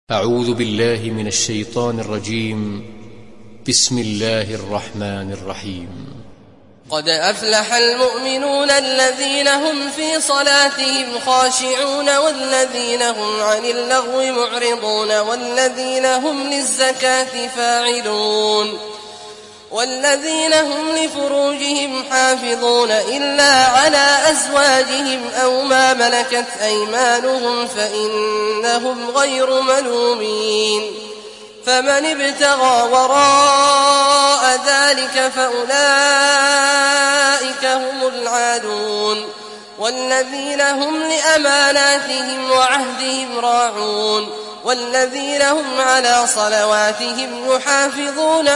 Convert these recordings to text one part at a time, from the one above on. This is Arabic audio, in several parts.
أعوذ بالله من الشيطان الرجيم. بسم الله الرحمن الرحيم. قد أفلح المؤمنون الذين هم في صلاتهم خاشعون والذين هم عن اللغو معرضون والذين هم للزكاة فاعلون والذين هم لفروجهم حافظون إلا على أزواجهم أو ما ملكت أيمانهم فإنهم غير ملومين فمن ابتغى وراء ذلك فأولئك هم العادون والذين هم لأماناتهم وعهدهم راعون والذين هم على صلواتهم يحافظون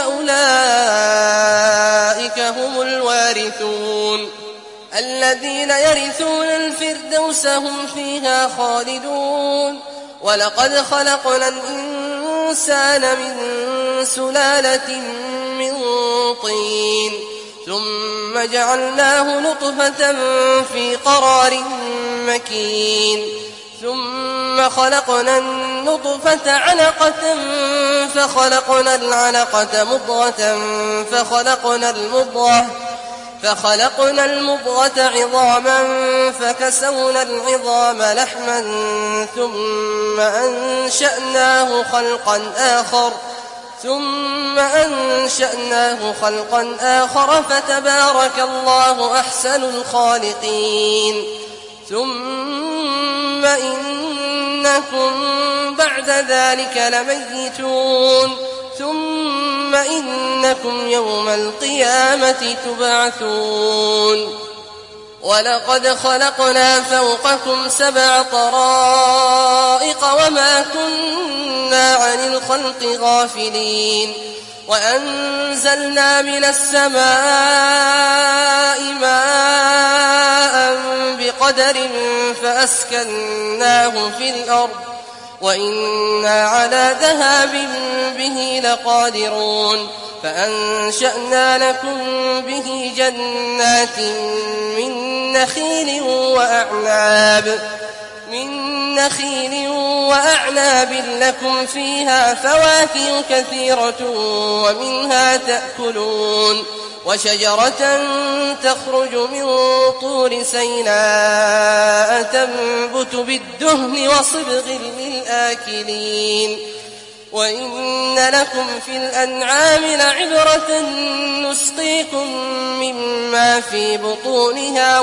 أولئك هم الوارثون الذين يرثون الفردوس هم فيها خالدون ولقد خلقنا الإنسان من سلالة من طين ثم جعلناه نطفة في قرار مكين ثم خلقنا النطفة علقة فخلقنا العلقة مضغة فخلقنا المضغة عظاما فكسونا العظام لحما ثم أنشأناه خلقا آخر فتبارك الله أحسن الخالقين ثم إنكم بعد ذلك لميتون ثم إنكم يوم القيامة تبعثون ولقد خلقنا فوقكم 7 طرائق وما كنا عن الخلق غافلين وأنزلنا من السماء ماء بقدر فأسكناه في الأرض وإنا على ذهاب به لقادرون فأنشأنا لكم به جنات من نخيل وأعناب لكم فيها فواكه كثيرة ومنها تأكلون وشجرة تخرج من طور سيناء تنبت بالدهن وصبغ للآكلين وإن لكم في الأنعام لعبرة نسقيكم مما في بطونها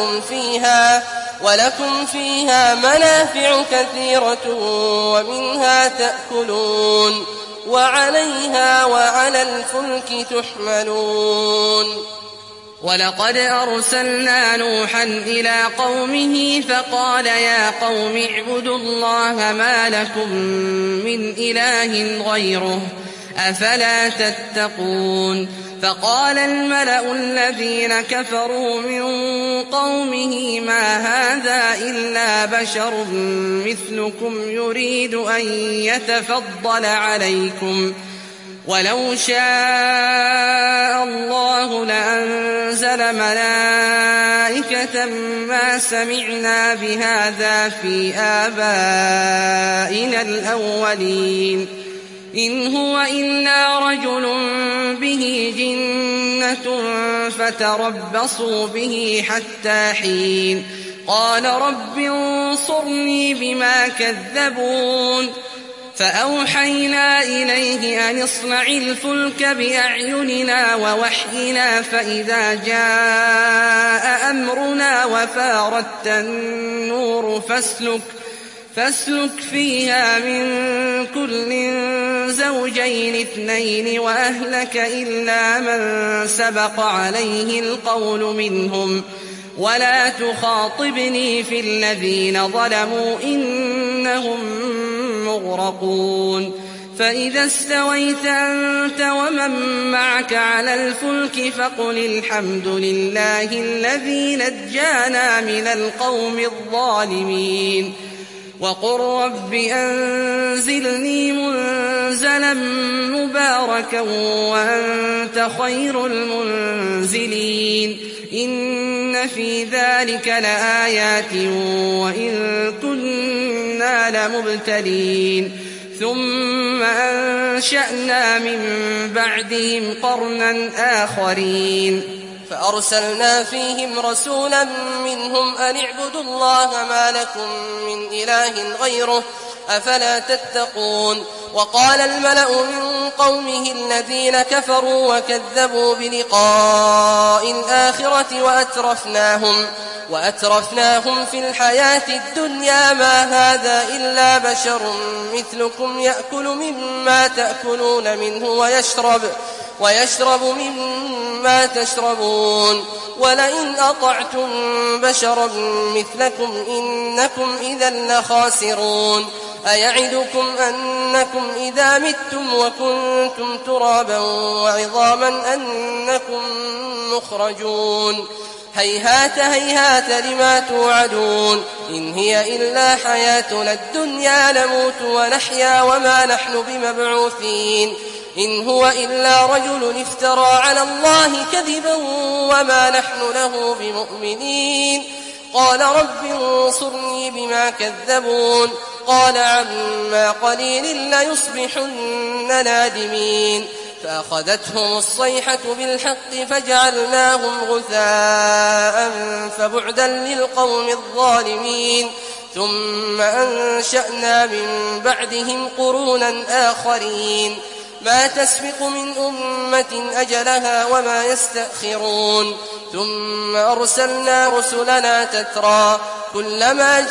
ولكم فيها منافع كثيرة ومنها تأكلون وعليها وعلى الفلك تحملون ولقد أرسلنا نوحا إلى قومه فقال يا قوم اعبدوا الله ما لكم من إله غيره أفلا تتقون فقال الملأ الذين كفروا من قومه ما هذا إلا بشر مثلكم يريد أن يتفضل عليكم ولو شاء الله لأنزل ملائكة ما سمعنا بهذا في آبائنا الأولين إن هو إلا رجل به جنة فتربصوا به حتى حين قال رب انصرني بما كذبون فأوحينا إليه أن اصنع الفلك بأعيننا ووحينا فإذا جاء أمرنا وفاردت النور فاسلك فيها من كل زوجين 2 وأهلك إلا من سبق عليه القول منهم ولا تخاطبني في الذين ظلموا إنهم مغرقون فإذا استويت أنت ومن معك على الفلك فقل الحمد لله الذي نجانا من القوم الظالمين وقل رب أنزلني منزلا مباركا وأنت خير المنزلين إن في ذلك لآيات وإن كنا لمبتلين ثم أنشأنا من بعدهم قرنا آخرين فأرسلنا فيهم رسولا منهم أن اعبدوا الله ما لكم من إله غيره أفلا تتقون وقال الملأ من قومه الذين كفروا وكذبوا بلقاء الآخرة وأترفناهم في الحياة الدنيا ما هذا إلا بشر مثلكم يأكل مما تأكلون منه ويشرب مما تشربون ولئن أطعتم بشرا مثلكم إنكم إذا لخاسرون أيعدكم أنكم إذا متم وكنتم ترابا وعظاما أنكم مخرجون هيهات هيهات لما توعدون إن هي إلا حياتنا الدنيا نموت ونحيا وما نحن بمبعوثين إن هو إلا رجل افترى على الله كذبا وما نحن له بمؤمنين قال رب انصرني بما كذبون قال عما قليل ليصبحن نادمين فأخذتهم الصيحة بالحق فجعلناهم غثاء فبعدا للقوم الظالمين ثم أنشأنا من بعدهم قرونا آخرين ما تسبق من أمة أجلها وما يستأخرون ثم أرسلنا رسلنا تترى كلما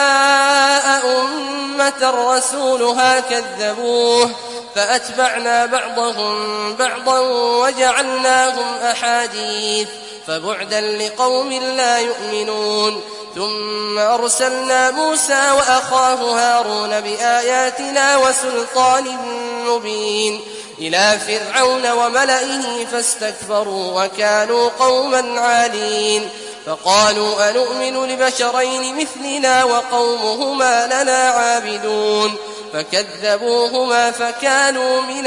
جاء أمة رسولها كذبوه فأتبعنا بعضهم بعضا وجعلناهم أحاديث فبعدا لقوم لا يؤمنون ثم أرسلنا موسى وأخاه هارون بآياتنا وسلطان مبين إلى فرعون وملئه فاستكبروا وكانوا قوما عالين فقالوا أنؤمن لبشرين مثلنا وقومهما لنا عابدون فكذبوهما فكانوا من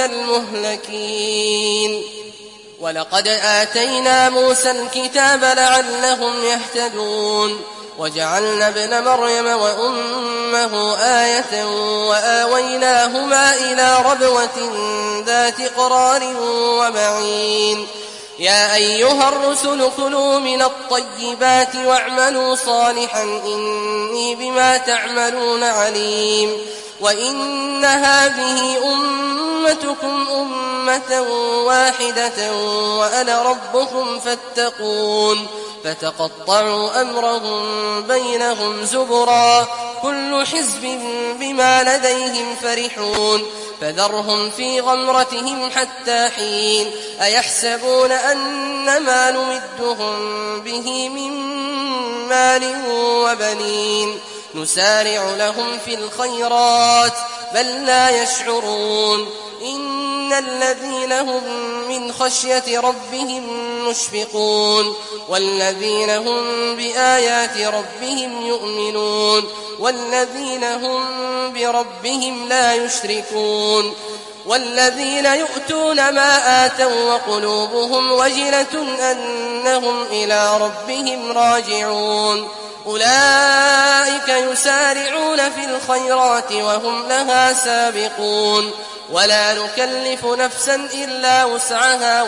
المهلكين ولقد آتينا موسى الكتاب لعلهم يهتدون وجعلنا ابن مريم وأمه آية وآويناهما إلى ربوة ذات قرار ومعين يا أيها الرسل كلوا من الطيبات واعملوا صالحا إني بما تعملون عليم وإن هذه أمتكم أمة واحدة وأنا ربكم فاتقون فتقطعوا أمرهم بينهم زبرا كل حزب بما لديهم فرحون فذرهم في غمرتهم حتى حين أيحسبون أن ما نمدهم به من مال وبنين نسارع لهم في الخيرات بل لا يشعرون إن الذين هم من خشية ربهم مشفقون والذين هم بآيات ربهم يؤمنون والذين هم بربهم لا يشركون والذين يؤتون ما آتوا وقلوبهم وجلة أنهم إلى ربهم راجعون أولئك يسارعون في الخيرات وهم لها سابقون ولا نكلف نفسا إلا وسعها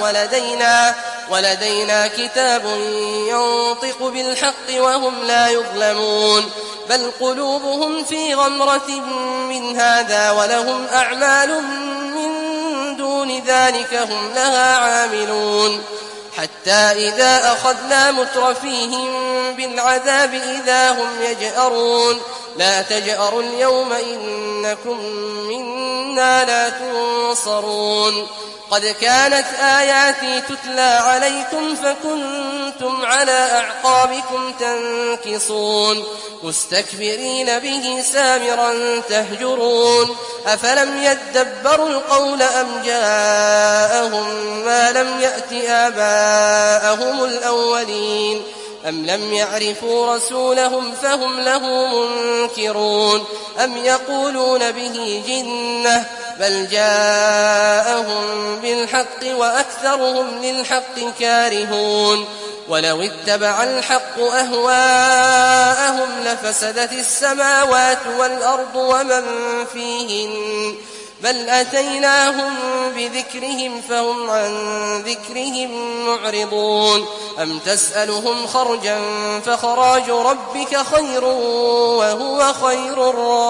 ولدينا كتاب ينطق بالحق وهم لا يظلمون بل قلوبهم في غمرة من هذا ولهم أعمال من دون ذلك هم لها عاملون حتى إذا أخذنا مترفيهم بالعذاب إذا هم يجأرون لا تجأروا اليوم إنكم منا لا تنصرون قد كانت آياتي تتلى عليكم فكنتم على أعقابكم تنكصون مستكبرين به سامرا تهجرون أفلم يدبروا القول أم جاءهم ما لم يأت آباءهم الأولين أم لم يعرفوا رسولهم فهم له منكرون أم يقولون به جنة بل جاءهم بالحق وأكثرهم للحق كارهون ولو اتبع الحق أهواءهم لفسدت السماوات والأرض ومن فيهن بل أتيناهم بذكرهم فهم عن ذكرهم معرضون أم تسألهم خرجا فخراج ربك خير وهو خير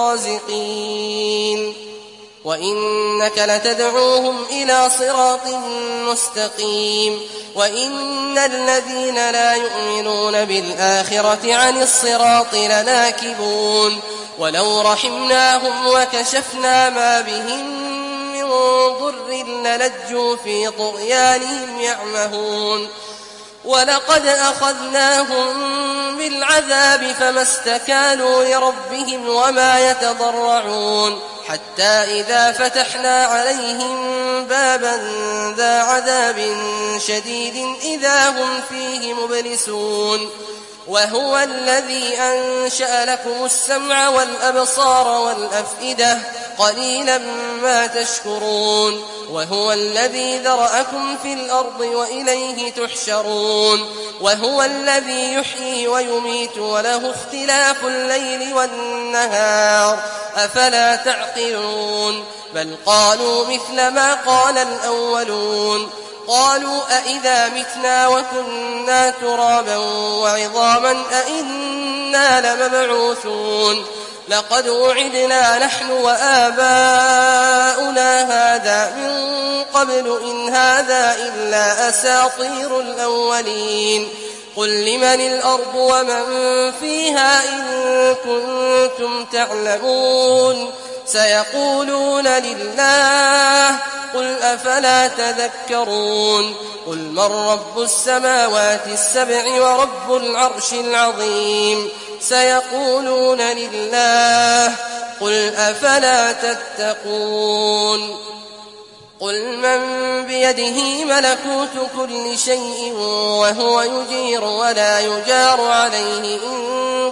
الرازقين وإنك لتدعوهم إلى صراط مستقيم وإن الذين لا يؤمنون بالآخرة عن الصراط لناكبون ولو رحمناهم وكشفنا ما بهم من ضر للجوا في طغيانهم يعمهون ولقد أخذناهم بالعذاب فما استكانوا لربهم وما يتضرعون حتى إذا فتحنا عليهم بابا ذا عذاب شديد إذا هم فيه مبلسون وهو الذي أنشأ لكم السمع والأبصار والأفئدة قليلا ما تشكرون وهو الذي ذرأكم في الأرض وإليه تحشرون وهو الذي يحيي ويميت وله اختلاف الليل والنهار أفلا تعقلون بل قالوا مثل ما قال الأولون قالوا أئذا متنا وكنا ترابا وعظاما أئنا لمبعوثون لقد وعدنا نحن وآباؤنا هذا من قبل إن هذا إلا أساطير الأولين قل لمن الأرض ومن فيها إن كنتم تعلمون سيقولون لله قل أفلا تذكرون قل من رب السماوات السبع ورب العرش العظيم سيقولون لله قل أفلا تتقون قل من بيده ملكوت كل شيء وهو يجير ولا يجار عليه إن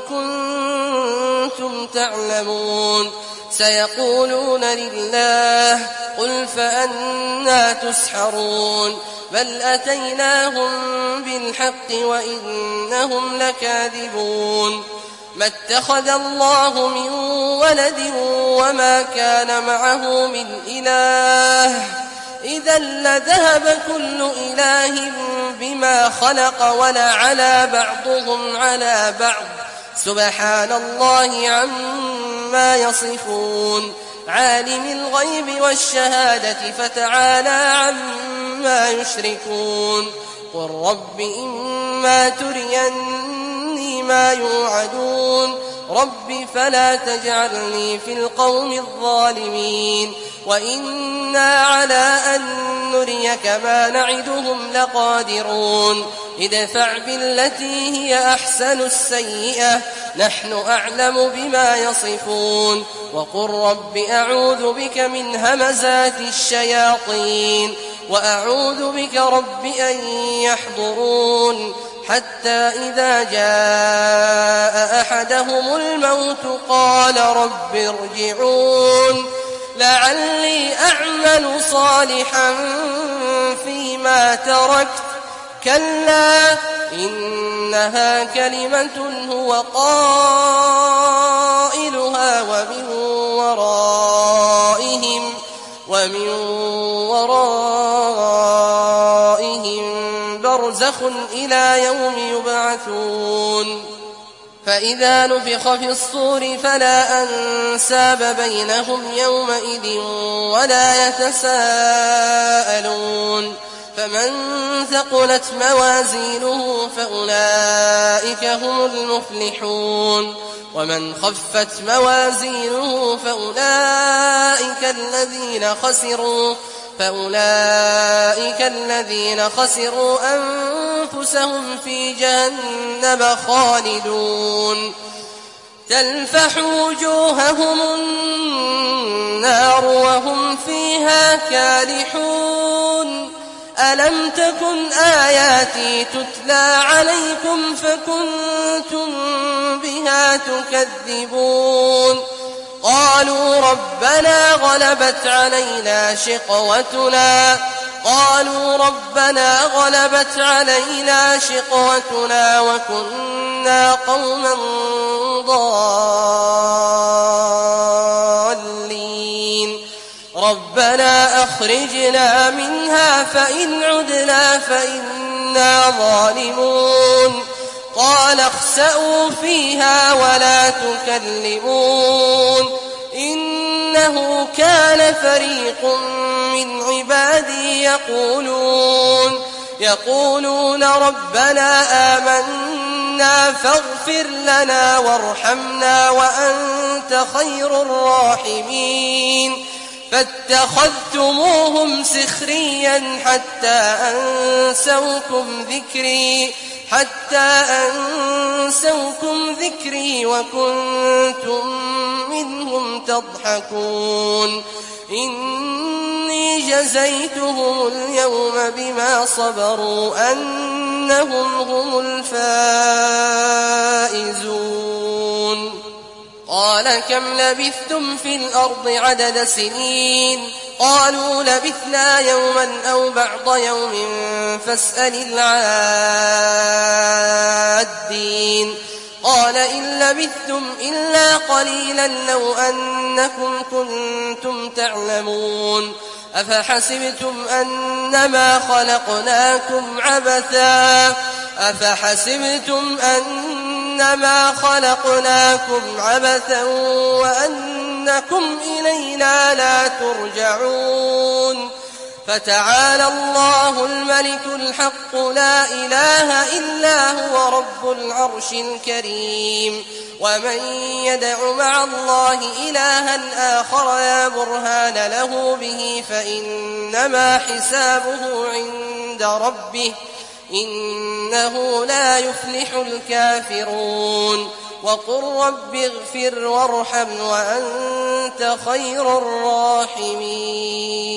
كنتم تعلمون سيقولون لله قل فأنى تسحرون بل أتيناهم بالحق وإنهم لكاذبون ما اتخذ الله من ولد وما كان معه من إله إذا لذهب كل إله بما خلق ولعلى بعضهم على بعض سبحان الله عما يصفون عالم الغيب والشهادة فتعالى عما يشركون قل رب إما تريني ما يوعدون رب فلا تجعلني في القوم الظالمين وإنا على أن نريك ما نعدهم لقادرون ادفع بالتي هي أحسن السيئة نحن أعلم بما يصفون وقل رب أعوذ بك من همزات الشياطين وأعوذ بك رب أن يحضرون حتى إذا جاء أحدهم الموت قال رب ارجعون لعلي أعمل صالحا فيما تركت كلا إنها كلمة هو قائلها ومن ورائهم برزخ إلى يوم يبعثون فإذا نفخ في الصور فلا أنساب بينهم يومئذ ولا يتساءلون فمن ثقلت موازينه فأولئك هم المفلحون ومن خفت موازينه فأولئك الذين خسروا أنفسهم في جهنم خالدون تلفح وجوههم النار وهم فيها كالحون ألم تكن آياتي تتلى عليكم فكنتم بها تكذبون قالوا ربنا غلبت علينا شقوتنا وكنا قوما ضالين ربنا أخرجنا منها فإن عدنا فإنا ظالمون قال اخسئوا فيها ولا تكلمون إنه كان فريق من عبادي يقولون ربنا آمنا فاغفر لنا وارحمنا وأنت خير الراحمين فاتخذتموهم سخريا حتى أنسوكم ذكري وكنتم منهم تضحكون إني جزيتهم اليوم بما صبروا أنهم هم الفائزون قال كم لبثتم في الأرض عدد سنين قالوا لبثنا يوما أو بعض يوم فاسأل العادين قال إن لبثتم إلا قليلا لو أنكم كنتم تعلمون أفحسبتم أنما خلقناكم عبثا وأنكم إلينا لا ترجعون فتعالى الله الملك الحق لا إله إلا هو رب العرش الكريم ومن يدع مع الله إلها آخر لا برهان له به فإنما حسابه عند ربه إنه لا يفلح الكافرون وقل رب اغفر وارحم وأنت خير الراحمين